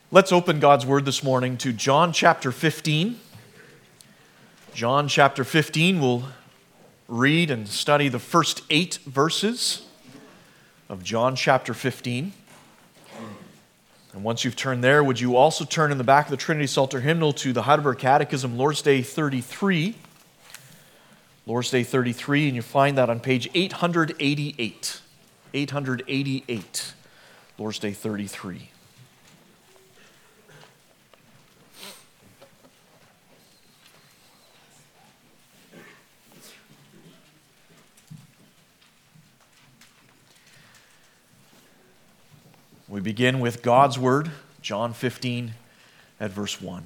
Let's open God's Word this morning to John chapter 15. John chapter 15, we'll read and study the first 8 verses of John chapter 15. And once you've turned there, would you also turn in the back of the Trinity Psalter hymnal to the Heidelberg Catechism, Lord's Day 33. Lord's Day 33, and you find that on page 888. 888, Lord's Day 33. We begin with God's Word, John 15 at verse 1.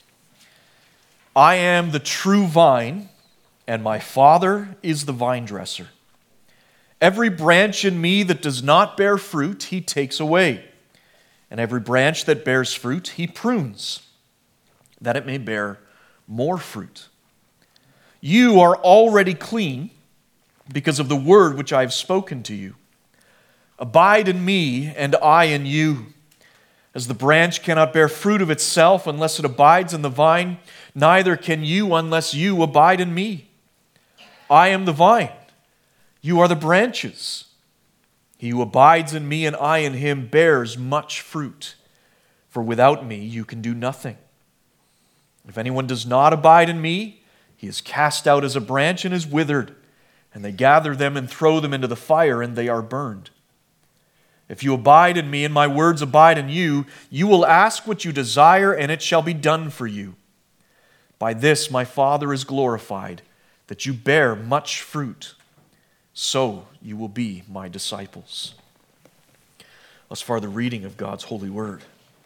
I am the true vine, and my Father is the vine dresser. Every branch in me that does not bear fruit, he takes away. And every branch that bears fruit, he prunes, that it may bear more fruit. You are already clean because of the word which I have spoken to you. Abide in me, and I in you. As the branch cannot bear fruit of itself unless it abides in the vine, neither can you unless you abide in me. I am the vine, you are the branches. He who abides in me and I in him bears much fruit, for without me you can do nothing. If anyone does not abide in me, he is cast out as a branch and is withered, and they gather them and throw them into the fire, and they are burned. If you abide in me and my words abide in you, you will ask what you desire, and it shall be done for you. By this my Father is glorified, that you bear much fruit. So you will be my disciples. Thus far, the reading of God's holy word.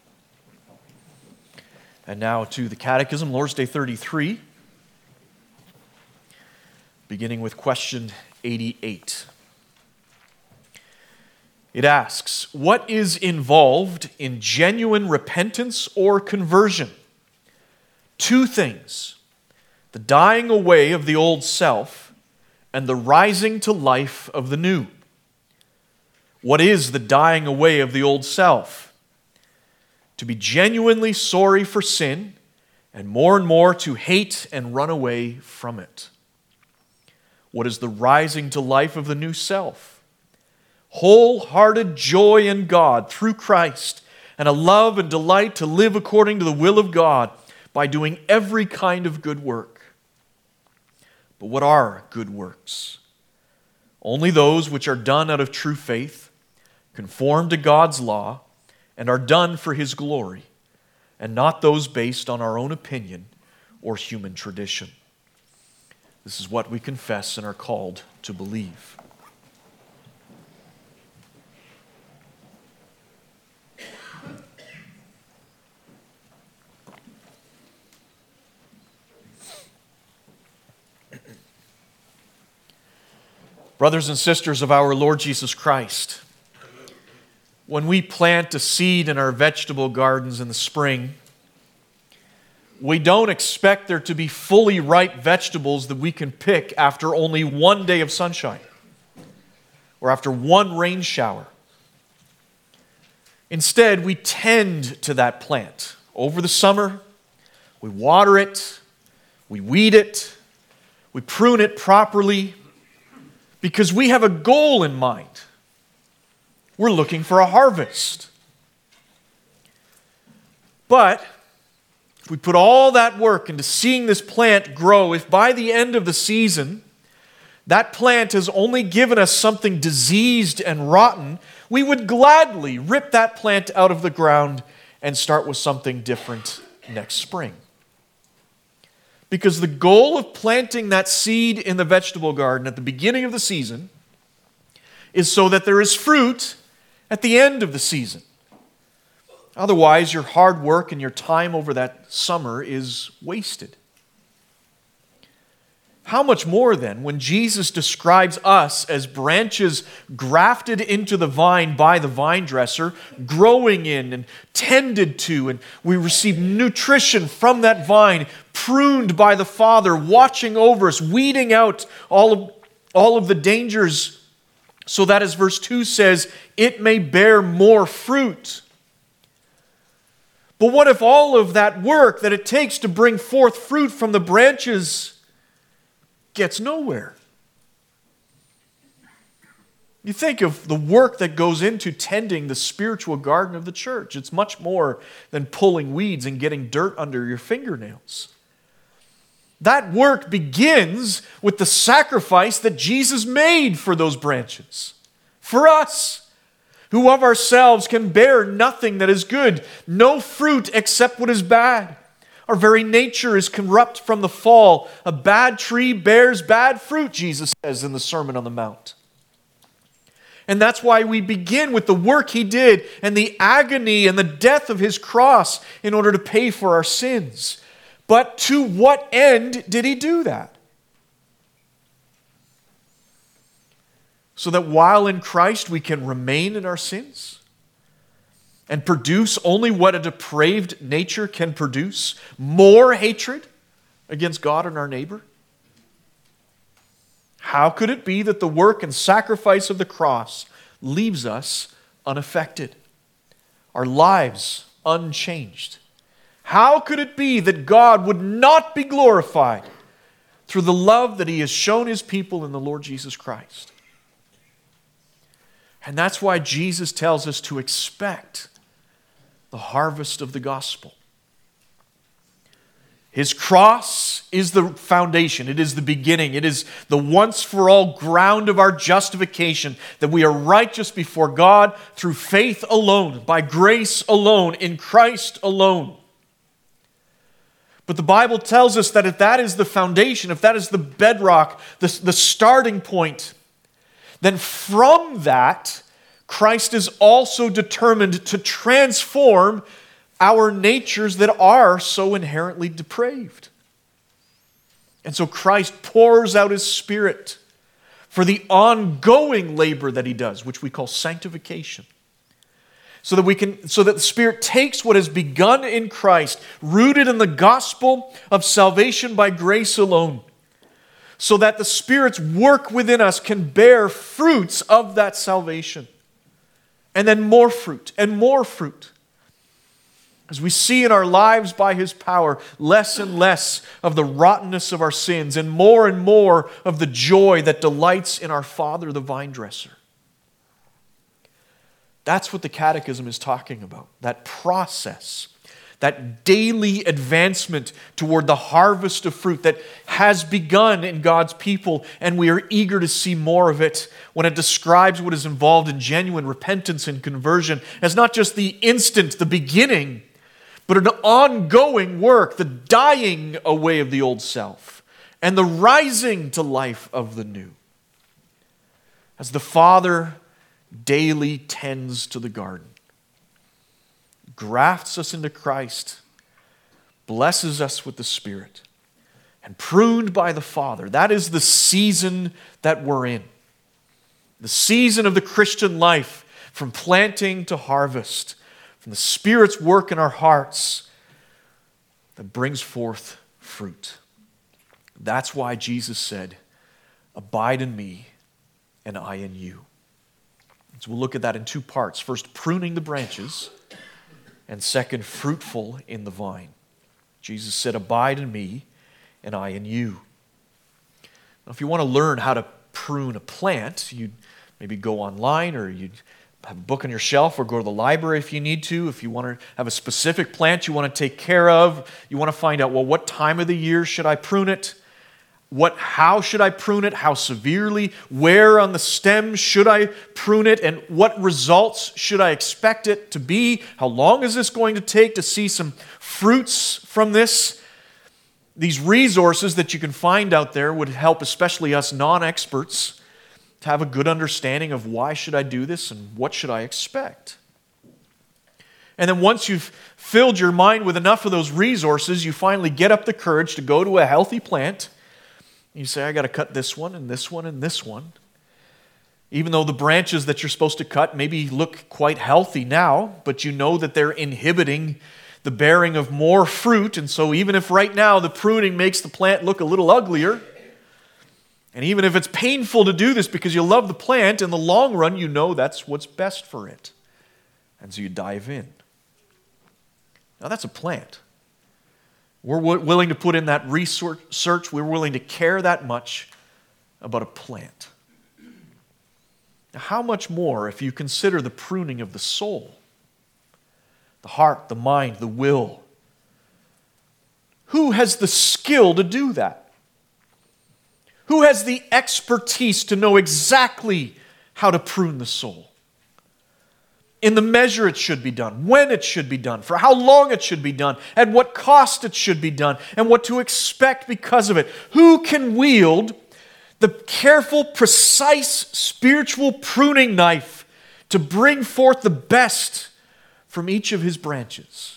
And now to the Catechism, Lord's Day 33, beginning with question 88. It asks, what is involved in genuine repentance or conversion? 2 things: the dying away of the old self and the rising to life of the new. What is the dying away of the old self? To be genuinely sorry for sin and more to hate and run away from it. What is the rising to life of the new self? Wholehearted joy in God through Christ, and a love and delight to live according to the will of God by doing every kind of good work. But what are good works? Only those which are done out of true faith, conform to God's law, and are done for His glory, and not those based on our own opinion or human tradition. This is what we confess and are called to believe. Brothers and sisters of our Lord Jesus Christ, when we plant a seed in our vegetable gardens in the spring, we don't expect there to be fully ripe vegetables that we can pick after only one day of sunshine or after one rain shower. Instead, we tend to that plant over the summer. We water it, we weed it, we prune it properly, because we have a goal in mind. We're looking for a harvest. But if we put all that work into seeing this plant grow, if by the end of the season that plant has only given us something diseased and rotten, we would gladly rip that plant out of the ground and start with something different next spring. Because the goal of planting that seed in the vegetable garden at the beginning of the season is so that there is fruit at the end of the season. Otherwise, your hard work and your time over that summer is wasted. How much more then when Jesus describes us as branches grafted into the vine by the vine dresser, growing in and tended to, and we receive nutrition from that vine, pruned by the Father, watching over us, weeding out all of the dangers, so that, as verse 2 says, it may bear more fruit. But what if all of that work that it takes to bring forth fruit from the branches gets nowhere? You think of the work that goes into tending the spiritual garden of the church. It's much more than pulling weeds and getting dirt under your fingernails. That work begins with the sacrifice that Jesus made for those branches. For us, who of ourselves can bear nothing that is good, no fruit except what is bad. Our very nature is corrupt from the fall. A bad tree bears bad fruit, Jesus says in the Sermon on the Mount. And that's why we begin with the work He did and the agony and the death of His cross in order to pay for our sins. But to what end did He do that? So that while in Christ we can remain in our sins and produce only what a depraved nature can produce, more hatred against God and our neighbor? How could it be that the work and sacrifice of the cross leaves us unaffected, our lives unchanged? How could it be that God would not be glorified through the love that He has shown His people in the Lord Jesus Christ? And that's why Jesus tells us to expect the harvest of the gospel. His cross is the foundation. It is the beginning. It is the once-for-all ground of our justification, that we are righteous before God through faith alone, by grace alone, in Christ alone. But the Bible tells us that if that is the foundation, if that is the bedrock, the starting point, then from that, Christ is also determined to transform our natures that are so inherently depraved. And so Christ pours out His Spirit for the ongoing labor that He does, which we call sanctification. So that the Spirit takes what has begun in Christ, rooted in the gospel of salvation by grace alone, so that the Spirit's work within us can bear fruits of that salvation. And then more fruit and more fruit. As we see in our lives by His power, less and less of the rottenness of our sins and more of the joy that delights in our Father, the vine dresser. That's what the Catechism is talking about, that process. That daily advancement toward the harvest of fruit that has begun in God's people, and we are eager to see more of it when it describes what is involved in genuine repentance and conversion as not just the instant, the beginning, but an ongoing work, the dying away of the old self and the rising to life of the new. As the Father daily tends to the garden, grafts us into Christ, blesses us with the Spirit, and pruned by the Father. That is the season that we're in. The season of the Christian life, from planting to harvest, from the Spirit's work in our hearts that brings forth fruit. That's why Jesus said, "Abide in me, and I in you." So we'll look at that in two parts. First, pruning the branches, and second, fruitful in the vine. Jesus said, "Abide in me, and I in you." Now, if you want to learn how to prune a plant, you'd maybe go online, or you'd have a book on your shelf, or go to the library if you need to. If you want to have a specific plant you want to take care of, you want to find out, well, what time of the year should I prune it? How should I prune it? How severely? Where on the stem should I prune it? And what results should I expect it to be? How long is this going to take to see some fruits from this? These resources that you can find out there would help, especially us non-experts, to have a good understanding of why should I do this and what should I expect. And then once you've filled your mind with enough of those resources, you finally get up the courage to go to a healthy plant. You say, I got to cut this one and this one and this one. Even though the branches that you're supposed to cut maybe look quite healthy now, but you know that they're inhibiting the bearing of more fruit. And so even if right now the pruning makes the plant look a little uglier, and even if it's painful to do this because you love the plant, in the long run you know that's what's best for it. And so you dive in. Now that's a plant. We're willing to put in that research. We're willing to care that much about a plant. Now, how much more if you consider the pruning of the soul, the heart, the mind, the will? Who has the skill to do that? Who has the expertise to know exactly how to prune the soul? In the measure it should be done, when it should be done, for how long it should be done, at what cost it should be done, and what to expect because of it. Who can wield the careful, precise, spiritual pruning knife to bring forth the best from each of his branches?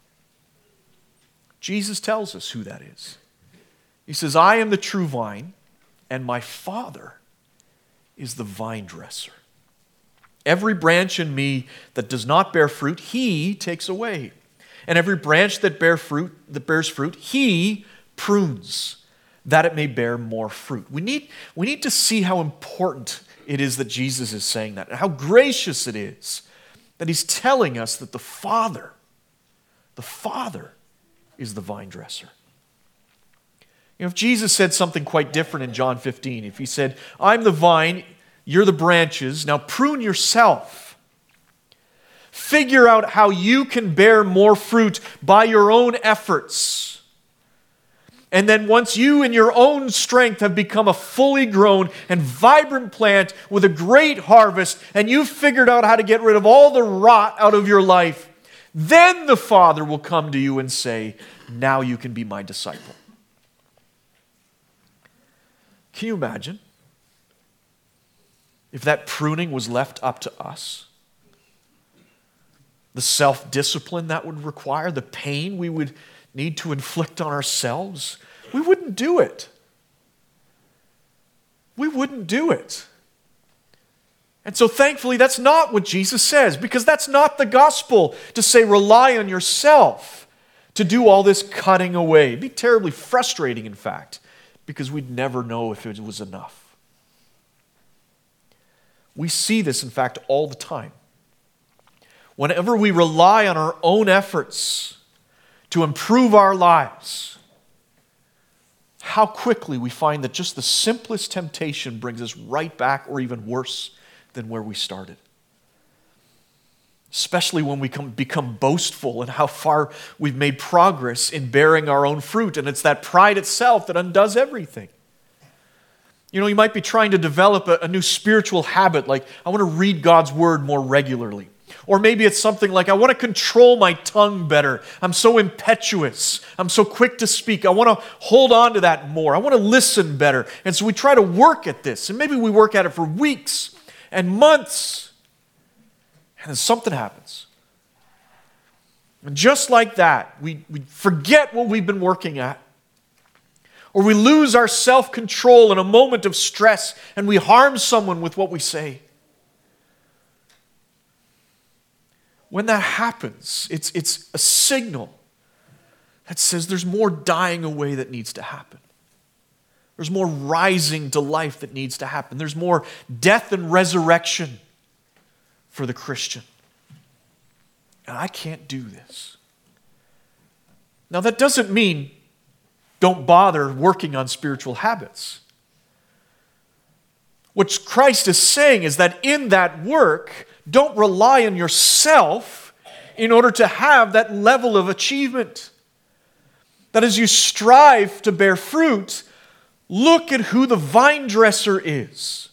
Jesus tells us who that is. He says, I am the true vine, and my Father is the vine dresser. Every branch in me that does not bear fruit, he takes away. And every branch that bears fruit, he prunes, that it may bear more fruit. We need to see how important it is that Jesus is saying that, and how gracious it is that he's telling us that the Father is the vine dresser. You know, if Jesus said something quite different in John 15, if he said, I'm the vine, you're the branches, now prune yourself. Figure out how you can bear more fruit by your own efforts. And then once you in your own strength have become a fully grown and vibrant plant with a great harvest, and you've figured out how to get rid of all the rot out of your life, then the Father will come to you and say, now you can be my disciple. Can you imagine if that pruning was left up to us? The self-discipline that would require, the pain we would need to inflict on ourselves, we wouldn't do it. We wouldn't do it. And so thankfully that's not what Jesus says, because that's not the gospel to say rely on yourself to do all this cutting away. It'd be terribly frustrating, in fact, because we'd never know if it was enough. We see this, in fact, all the time. Whenever we rely on our own efforts to improve our lives, how quickly we find that just the simplest temptation brings us right back, or even worse than where we started. Especially when we become boastful and how far we've made progress in bearing our own fruit. And it's that pride itself that undoes everything. You know, you might be trying to develop a new spiritual habit, like I want to read God's word more regularly. Or maybe it's something like I want to control my tongue better. I'm so impetuous. I'm so quick to speak. I want to hold on to that more. I want to listen better. And so we try to work at this. And maybe we work at it for weeks and months. And then something happens. And just like that, we forget what we've been working at. Or we lose our self-control in a moment of stress and we harm someone with what we say. When that happens, it's a signal that says there's more dying away that needs to happen. There's more rising to life that needs to happen. There's more death and resurrection for the Christian. And I can't do this. Now that doesn't mean don't bother working on spiritual habits. What Christ is saying is that in that work, don't rely on yourself in order to have that level of achievement. That as you strive to bear fruit, look at who the vine dresser is.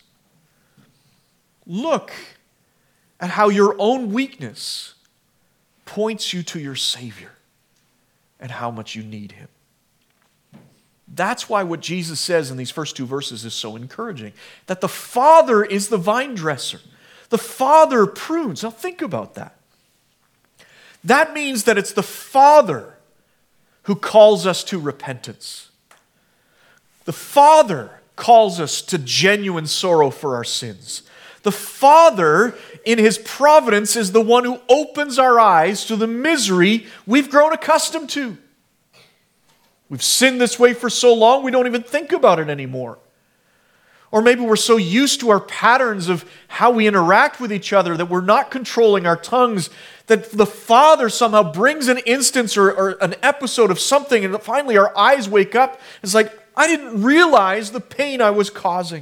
Look at how your own weakness points you to your Savior and how much you need Him. That's why what Jesus says in these first two verses is so encouraging. That the Father is the vine dresser. The Father prunes. Now think about that. That means that it's the Father who calls us to repentance. The Father calls us to genuine sorrow for our sins. The Father, in His providence, is the one who opens our eyes to the misery we've grown accustomed to. We've sinned this way for so long, we don't even think about it anymore. Or maybe we're so used to our patterns of how we interact with each other that we're not controlling our tongues, that the Father somehow brings an instance or an episode of something, and finally our eyes wake up. It's like, I didn't realize the pain I was causing.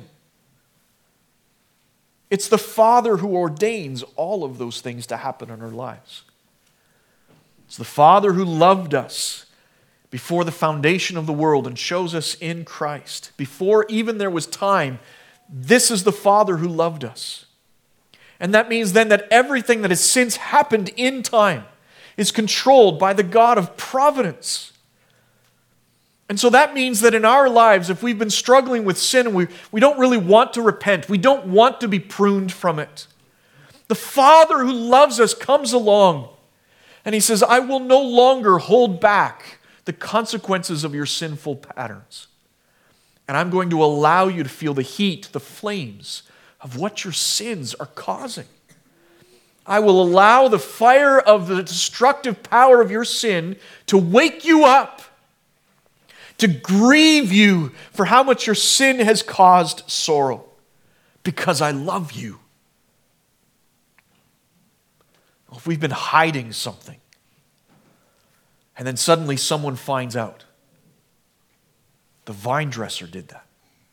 It's the Father who ordains all of those things to happen in our lives. It's the Father who loved us before the foundation of the world and chose us in Christ. Before even there was time, this is the Father who loved us. And that means then that everything that has since happened in time is controlled by the God of providence. And so that means that in our lives, if we've been struggling with sin and we don't really want to repent, we don't want to be pruned from it, the Father who loves us comes along and He says, I will no longer hold back the consequences of your sinful patterns. And I'm going to allow you to feel the heat, the flames of what your sins are causing. I will allow the fire of the destructive power of your sin to wake you up, to grieve you for how much your sin has caused sorrow, because I love you. If we've been hiding something, and then suddenly someone finds out, the vine dresser did that.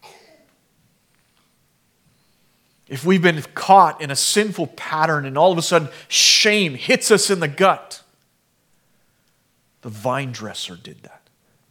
If we've been caught in a sinful pattern and all of a sudden shame hits us in the gut, the vine dresser did that.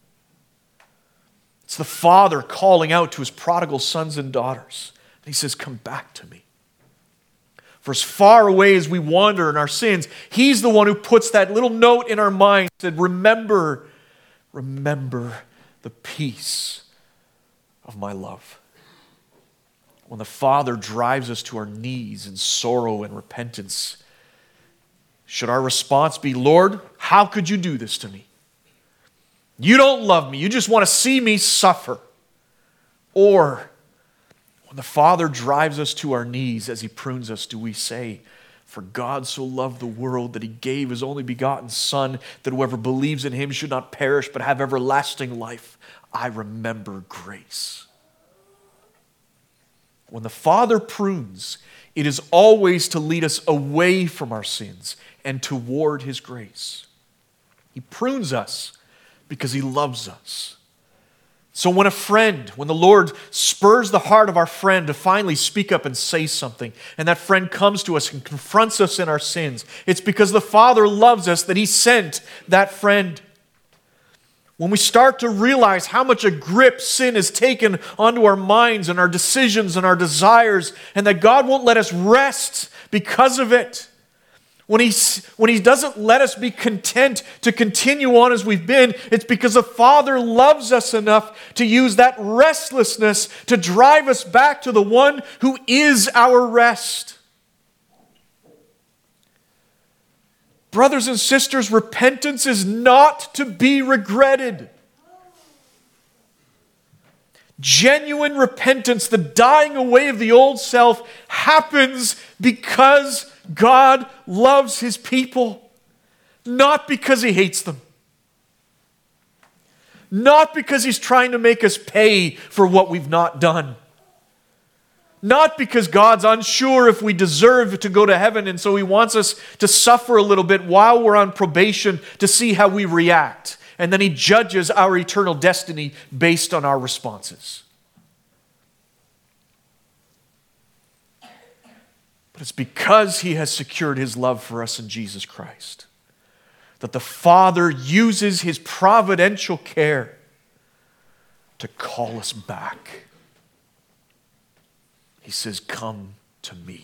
It's the Father calling out to His prodigal sons and daughters. And He says, come back to me. For as far away as we wander in our sins, He's the one who puts that little note in our minds that remember the peace of my love. When the Father drives us to our knees in sorrow and repentance, should our response be, Lord, how could you do this to me? You don't love me. You just want to see me suffer. Or when the Father drives us to our knees as He prunes us, do we say, for God so loved the world that He gave His only begotten Son, that whoever believes in Him should not perish but have everlasting life. I remember grace. When the Father prunes, it is always to lead us away from our sins and toward His grace. He prunes us because He loves us. So when the Lord spurs the heart of our friend to finally speak up and say something, and that friend comes to us and confronts us in our sins, it's because the Father loves us that He sent that friend. When we start to realize how much a grip sin has taken onto our minds and our decisions and our desires, and that God won't let us rest because of it, when he doesn't let us be content to continue on as we've been, it's because the Father loves us enough to use that restlessness to drive us back to the one who is our rest. Brothers and sisters, repentance is not to be regretted. Genuine repentance, the dying away of the old self, happens because God loves His people, not because He hates them. Not because He's trying to make us pay for what we've not done. Not because God's unsure if we deserve to go to heaven and so He wants us to suffer a little bit while we're on probation to see how we react. And then He judges our eternal destiny based on our responses. But it's because He has secured His love for us in Jesus Christ that the Father uses His providential care to call us back. He says, come to me.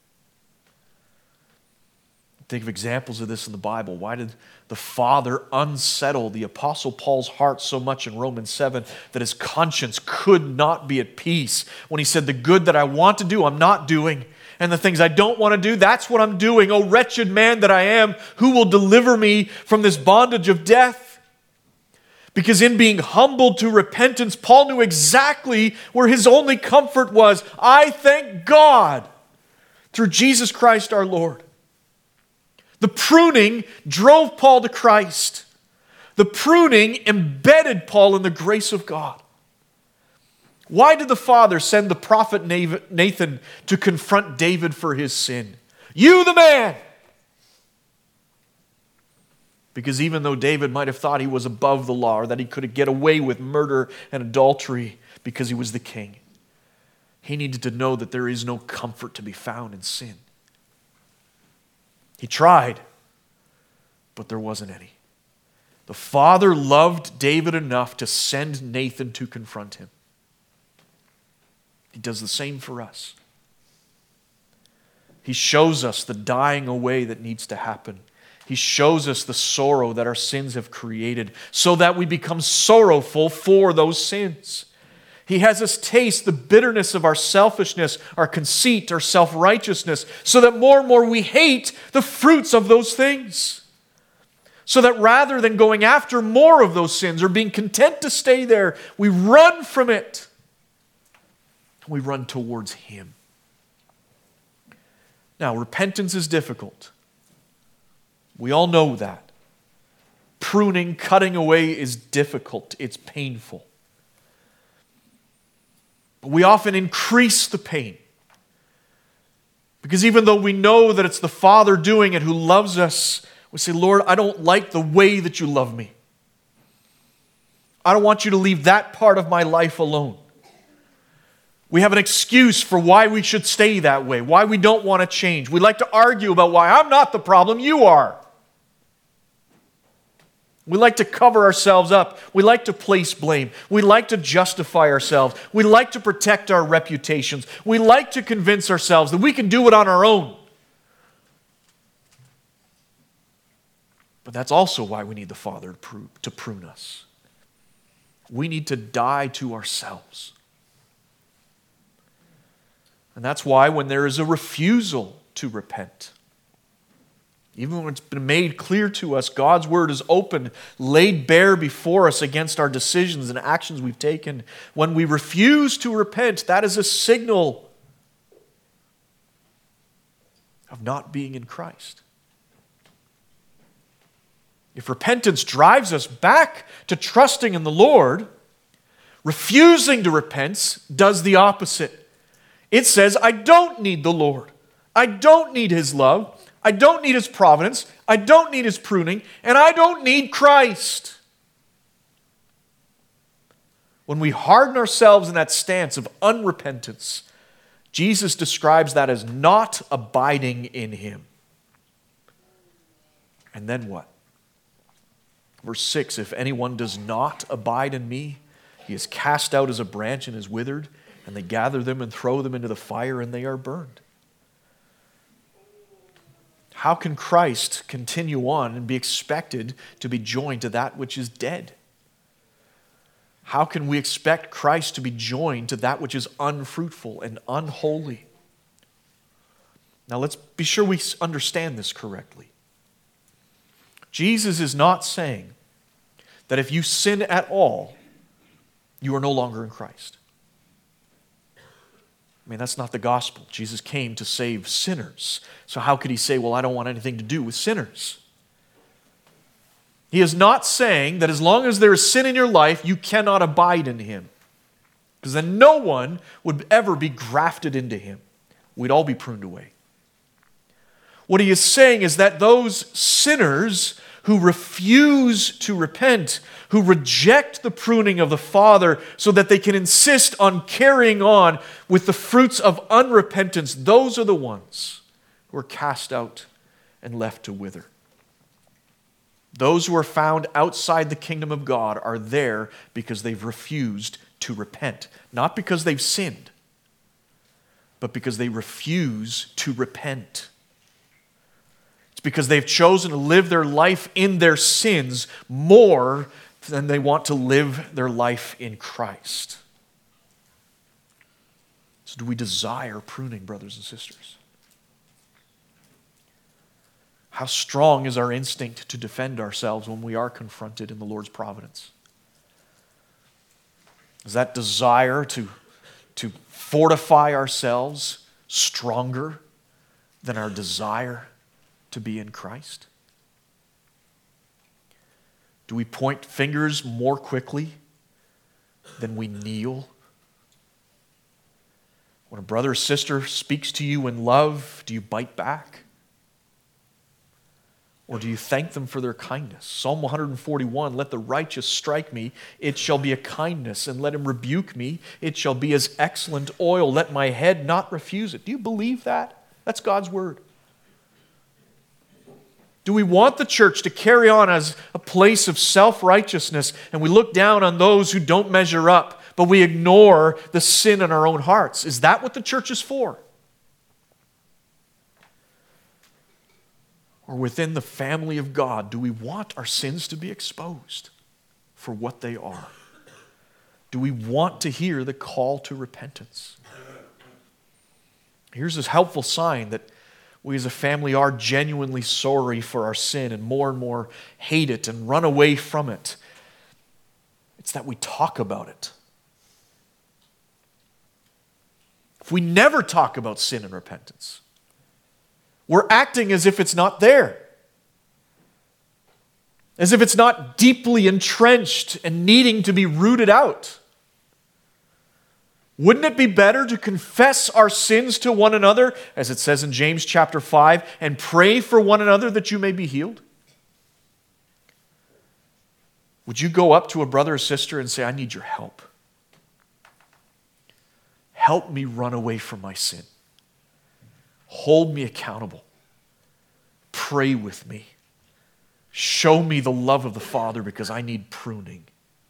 Think of examples of this in the Bible. Why did the Father unsettle the Apostle Paul's heart so much in Romans 7 that his conscience could not be at peace when he said, the good that I want to do, I'm not doing, and the things I don't want to do, that's what I'm doing. O wretched man that I am, who will deliver me from this bondage of death? Because in being humbled to repentance, Paul knew exactly where his only comfort was. I thank God through Jesus Christ our Lord. The pruning drove Paul to Christ. The pruning embedded Paul in the grace of God. Why did the Father send the prophet Nathan to confront David for his sin? You the man! Because even though David might have thought he was above the law, or that he could get away with murder and adultery because he was the king, he needed to know that there is no comfort to be found in sin. He tried, but there wasn't any. The Father loved David enough to send Nathan to confront him. He does the same for us. He shows us the dying away that needs to happen. He shows us the sorrow that our sins have created so that we become sorrowful for those sins. He has us taste the bitterness of our selfishness, our conceit, our self-righteousness, so that more and more we hate the fruits of those things. So that rather than going after more of those sins or being content to stay there, we run from it. We run towards Him. Now, repentance is difficult. We all know that. Pruning, cutting away is difficult. It's painful. But we often increase the pain. Because even though we know that it's the Father doing it who loves us, we say, Lord, I don't like the way that you love me. I don't want you to leave that part of my life alone. We have an excuse for why we should stay that way, why we don't want to change. We like to argue about why I'm not the problem, you are. We like to cover ourselves up. We like to place blame. We like to justify ourselves. We like to protect our reputations. We like to convince ourselves that we can do it on our own. But that's also why we need the Father to prune us. We need to die to ourselves. And that's why when there is a refusal to repent, even when it's been made clear to us, God's word is open, laid bare before us against our decisions and actions we've taken. When we refuse to repent, that is a signal of not being in Christ. If repentance drives us back to trusting in the Lord, refusing to repent does the opposite. It says, I don't need the Lord. I don't need His love. I don't need His providence. I don't need His pruning. And I don't need Christ. When we harden ourselves in that stance of unrepentance, Jesus describes that as not abiding in Him. And then what? Verse 6, if anyone does not abide in me, he is cast out as a branch and is withered, and they gather them and throw them into the fire, and they are burned. How can Christ continue on and be expected to be joined to that which is dead? How can we expect Christ to be joined to that which is unfruitful and unholy? Now let's be sure we understand this correctly. Jesus is not saying that if you sin at all, you are no longer in Christ. I mean, that's not the gospel. Jesus came to save sinners. So how could He say, well, I don't want anything to do with sinners? He is not saying that as long as there is sin in your life, you cannot abide in Him. Because then no one would ever be grafted into Him. We'd all be pruned away. What He is saying is that those sinners who refuse to repent, who reject the pruning of the Father so that they can insist on carrying on with the fruits of unrepentance, those are the ones who are cast out and left to wither. Those who are found outside the kingdom of God are there because they've refused to repent. Not because they've sinned, but because they refuse to repent. It's because they've chosen to live their life in their sins more than they want to live their life in Christ. So do we desire pruning, brothers and sisters? How strong is our instinct to defend ourselves when we are confronted in the Lord's providence? Is that desire to fortify ourselves stronger than our desire to be in Christ? Do we point fingers more quickly than we kneel When a brother or sister speaks to you in love, do you bite back? Or do you thank them for their kindness? Psalm 141, let the righteous strike me, it shall be a kindness, and let him rebuke me, it shall be as excellent oil. Let my head not refuse it. Do you believe that? That's God's word. Do we want the church to carry on as a place of self-righteousness, and we look down on those who don't measure up, but we ignore the sin in our own hearts? Is that what the church is for? Or within the family of God, do we want our sins to be exposed for what they are? Do we want to hear the call to repentance? Here's this helpful sign that we as a family are genuinely sorry for our sin and more hate it and run away from it. It's that we talk about it. If we never talk about sin and repentance, we're acting as if it's not there. As if it's not deeply entrenched and needing to be rooted out. Wouldn't it be better to confess our sins to one another, as it says in James chapter 5, and pray for one another that you may be healed? Would you go up to a brother or sister and say, I need your help? Help me run away from my sin. Hold me accountable. Pray with me. Show me the love of the Father because I need pruning.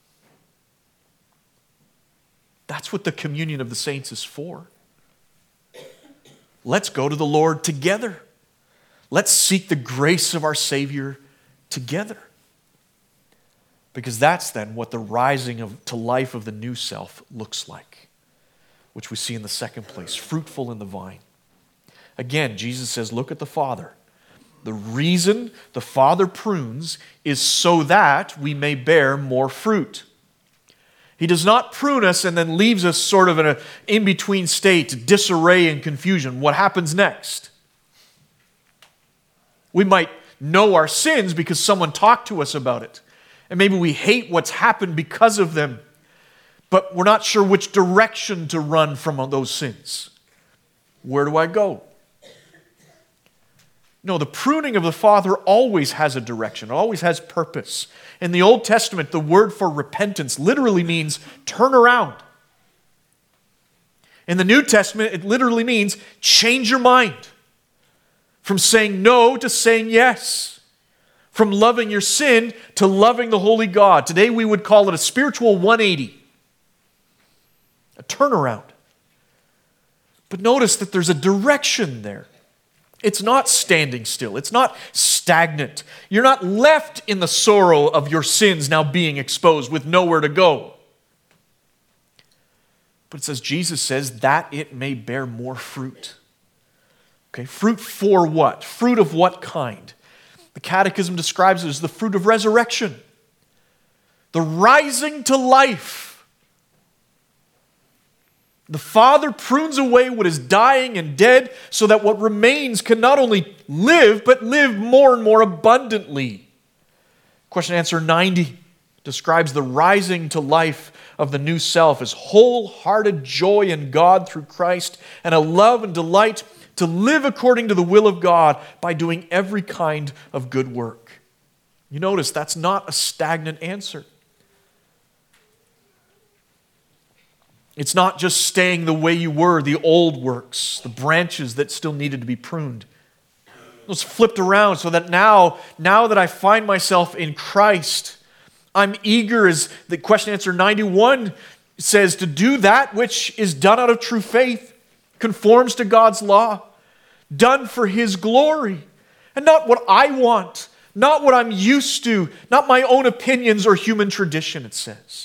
That's what the communion of the saints is for. Let's go to the Lord together. Let's seek the grace of our Savior together. Because that's then what the rising to life of the new self looks like, which we see in the second place, fruitful in the vine. Again, Jesus says, look at the Father. The reason the Father prunes is so that we may bear more fruit. He does not prune us and then leaves us sort of in an in-between state, disarray and confusion. What happens next? We might know our sins because someone talked to us about it. And maybe we hate what's happened because of them. But we're not sure which direction to run from those sins. Where do I go? No, the pruning of the Father always has a direction, always has purpose. In the Old Testament, the word for repentance literally means turn around. In the New Testament, it literally means change your mind. From saying no to saying yes. From loving your sin to loving the holy God. Today we would call it a spiritual 180. A turnaround. But notice that there's a direction there. It's not standing still. It's not stagnant. You're not left in the sorrow of your sins now being exposed with nowhere to go. But it says, Jesus says, that it may bear more fruit. Okay, fruit for what? Fruit of what kind? The Catechism describes it as the fruit of resurrection. The rising to life. The Father prunes away what is dying and dead so that what remains can not only live, but live more and more abundantly. Question answer 90 describes the rising to life of the new self as wholehearted joy in God through Christ and a love and delight to live according to the will of God by doing every kind of good work. You notice that's not a stagnant answer. It's not just staying the way you were, the old works, the branches that still needed to be pruned. It's flipped around so that now that I find myself in Christ, I'm eager, as the question answer 91 says, to do that which is done out of true faith, conforms to God's law, done for His glory, and not what I want, not what I'm used to, not my own opinions or human tradition, it says.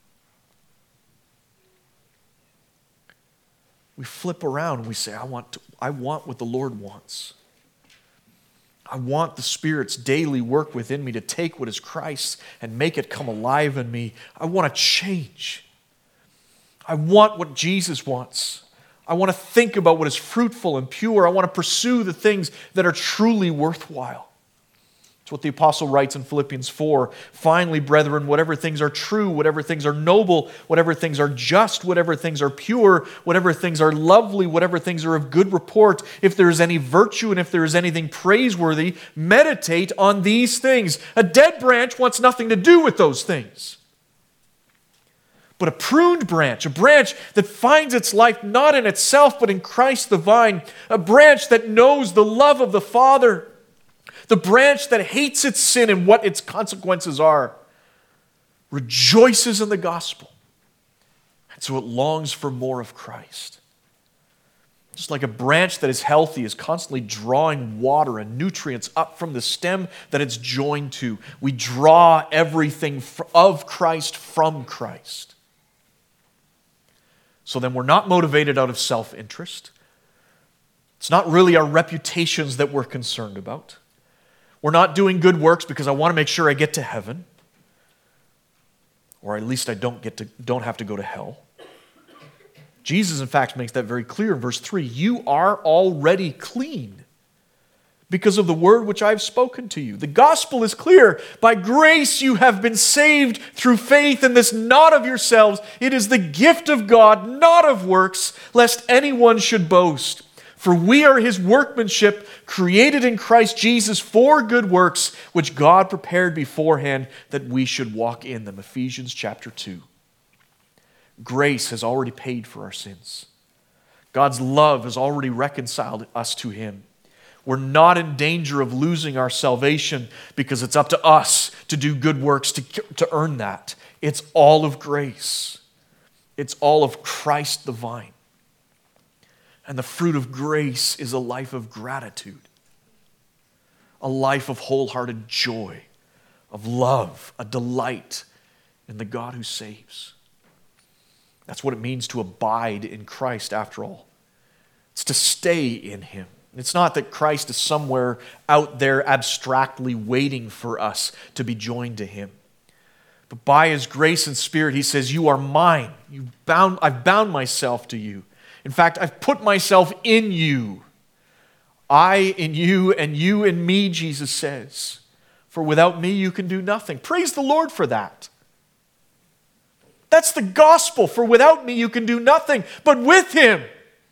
We flip around and we say, I want what the Lord wants. I want the Spirit's daily work within me to take what is Christ's and make it come alive in me. I want to change. I want what Jesus wants. I want to think about what is fruitful and pure. I want to pursue the things that are truly worthwhile. That's what the apostle writes in Philippians 4. Finally, brethren, whatever things are true, whatever things are noble, whatever things are just, whatever things are pure, whatever things are lovely, whatever things are of good report, if there is any virtue and if there is anything praiseworthy, meditate on these things. A dead branch wants nothing to do with those things. But a pruned branch, a branch that finds its life not in itself but in Christ the vine, a branch that knows the love of the Father, the branch that hates its sin and what its consequences are, rejoices in the gospel. And so it longs for more of Christ. Just like a branch that is healthy is constantly drawing water and nutrients up from the stem that it's joined to. We draw everything of Christ from Christ. So then we're not motivated out of self-interest. It's not really our reputations that we're concerned about. We're not doing good works because I want to make sure I get to heaven. Or at least I don't have to go to hell. Jesus, in fact, makes that very clear in verse 3. You are already clean because of the word which I have spoken to you. The gospel is clear. By grace you have been saved through faith, and this not of yourselves. It is the gift of God, not of works, lest anyone should boast. For we are his workmanship, created in Christ Jesus for good works, which God prepared beforehand that we should walk in them. Ephesians chapter 2. Grace has already paid for our sins. God's love has already reconciled us to him. We're not in danger of losing our salvation because it's up to us to do good works to earn that. It's all of grace. It's all of Christ the vine. And the fruit of grace is a life of gratitude, a life of wholehearted joy, of love, a delight in the God who saves. That's what it means to abide in Christ after all. It's to stay in him. It's not that Christ is somewhere out there abstractly waiting for us to be joined to him. But by his grace and spirit, he says, you are mine. I've bound myself to you. In fact, I've put myself in you. I in you and you in me, Jesus says. For without me, you can do nothing. Praise the Lord for that. That's the gospel. For without me, you can do nothing. But with him,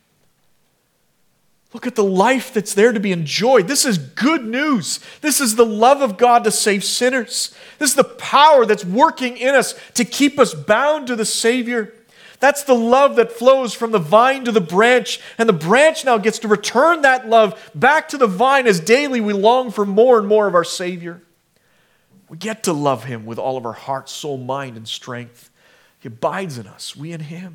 look at the life that's there to be enjoyed. This is good news. This is the love of God to save sinners. This is the power that's working in us to keep us bound to the Savior. That's the love that flows from the vine to the branch, and the branch now gets to return that love back to the vine as daily we long for more and more of our Savior. We get to love him with all of our heart, soul, mind, and strength. He abides in us, we in him.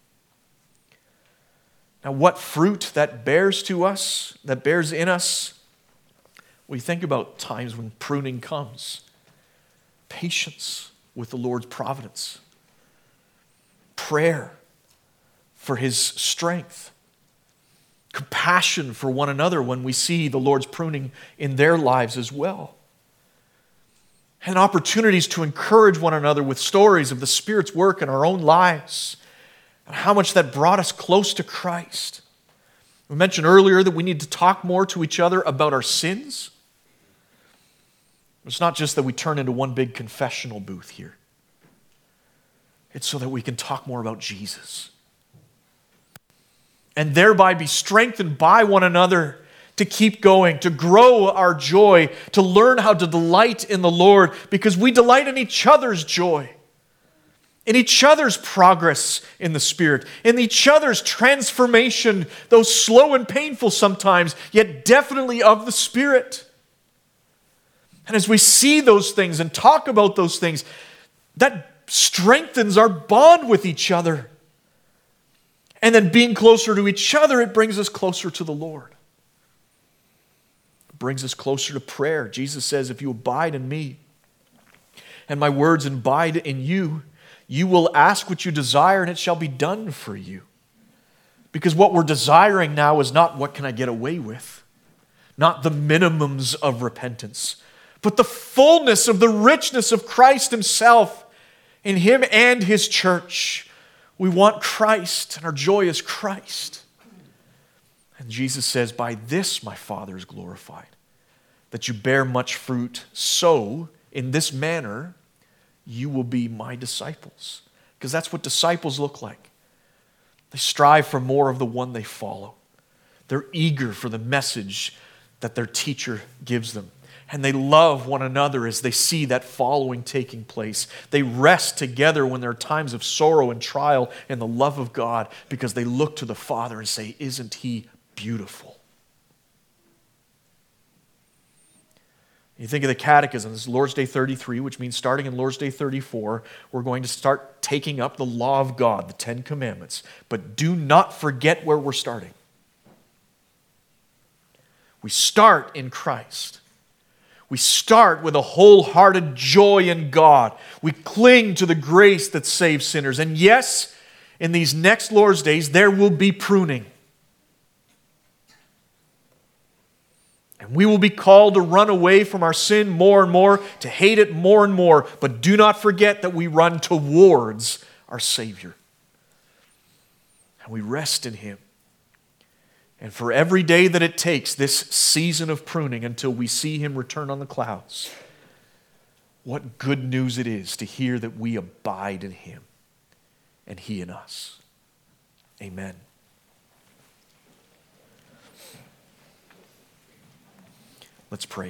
Now, what fruit that bears to us, that bears in us, we think about times when pruning comes. Patience with the Lord's providence. Prayer for his strength. Compassion for one another when we see the Lord's pruning in their lives as well. And opportunities to encourage one another with stories of the Spirit's work in our own lives. And how much that brought us close to Christ. We mentioned earlier that we need to talk more to each other about our sins. It's not just that we turn into one big confessional booth here. It's so that we can talk more about Jesus. And thereby be strengthened by one another to keep going, to grow our joy, to learn how to delight in the Lord, because we delight in each other's joy. In each other's progress in the Spirit, in each other's transformation, though slow and painful sometimes, yet definitely of the Spirit. And as we see those things and talk about those things, that strengthens our bond with each other. And then being closer to each other, it brings us closer to the Lord. It brings us closer to prayer. Jesus says, if you abide in me, and my words abide in you, you will ask what you desire, and it shall be done for you. Because what we're desiring now is not what can I get away with, not the minimums of repentance, but the fullness of the richness of Christ himself in him and his church. We want Christ, and our joy is Christ. And Jesus says, by this my Father is glorified, that you bear much fruit, so in this manner you will be my disciples. Because that's what disciples look like. They strive for more of the one they follow. They're eager for the message that their teacher gives them. And they love one another as they see that following taking place. They rest together when there are times of sorrow and trial in the love of God, because they look to the Father and say, "Isn't He beautiful?" You think of the Catechism, this is Lord's Day 33, which means starting in Lord's Day 34, we're going to start taking up the law of God, the 10 Commandments. But do not forget where we're starting. We start in Christ. We start with a wholehearted joy in God. We cling to the grace that saves sinners. And yes, in these next Lord's days, there will be pruning. And we will be called to run away from our sin more and more, to hate it more and more. But do not forget that we run towards our Savior. And we rest in Him. And for every day that it takes, this season of pruning until we see Him return on the clouds, what good news it is to hear that we abide in Him and He in us. Amen. Let's pray.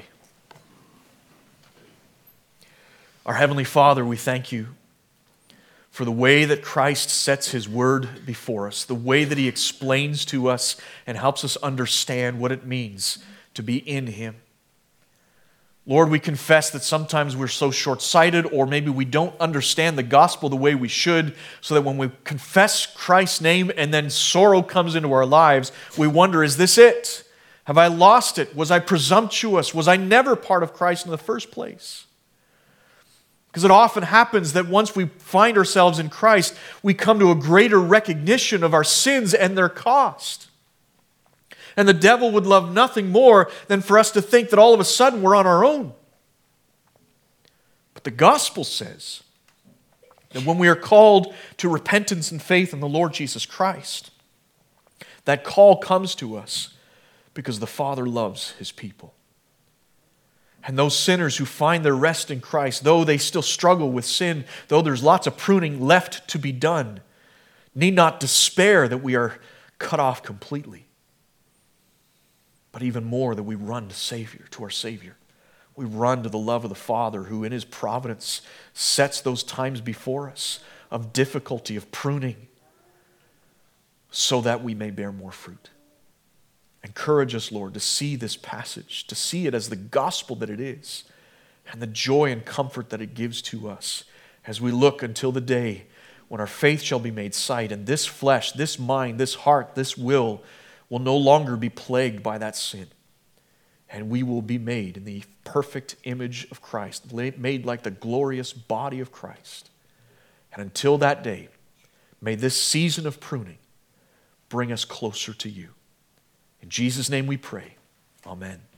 Our Heavenly Father, we thank You for the way that Christ sets His word before us, the way that He explains to us and helps us understand what it means to be in Him. Lord, we confess that sometimes we're so short-sighted, or maybe we don't understand the gospel the way we should, so that when we confess Christ's name and then sorrow comes into our lives, we wonder, is this it? Have I lost it? Was I presumptuous? Was I never part of Christ in the first place? Because it often happens that once we find ourselves in Christ, we come to a greater recognition of our sins and their cost. And the devil would love nothing more than for us to think that all of a sudden we're on our own. But the gospel says that when we are called to repentance and faith in the Lord Jesus Christ, that call comes to us because the Father loves His people. And those sinners who find their rest in Christ, though they still struggle with sin, though there's lots of pruning left to be done, need not despair that we are cut off completely. But even more, that we run to our Savior. We run to the love of the Father, who in His providence sets those times before us of difficulty, of pruning, so that we may bear more fruit. Encourage us, Lord, to see this passage, to see it as the gospel that it is, and the joy and comfort that it gives to us as we look until the day when our faith shall be made sight, and this flesh, this mind, this heart, this will no longer be plagued by that sin. And we will be made in the perfect image of Christ, made like the glorious body of Christ. And until that day, may this season of pruning bring us closer to You. In Jesus' name we pray. Amen.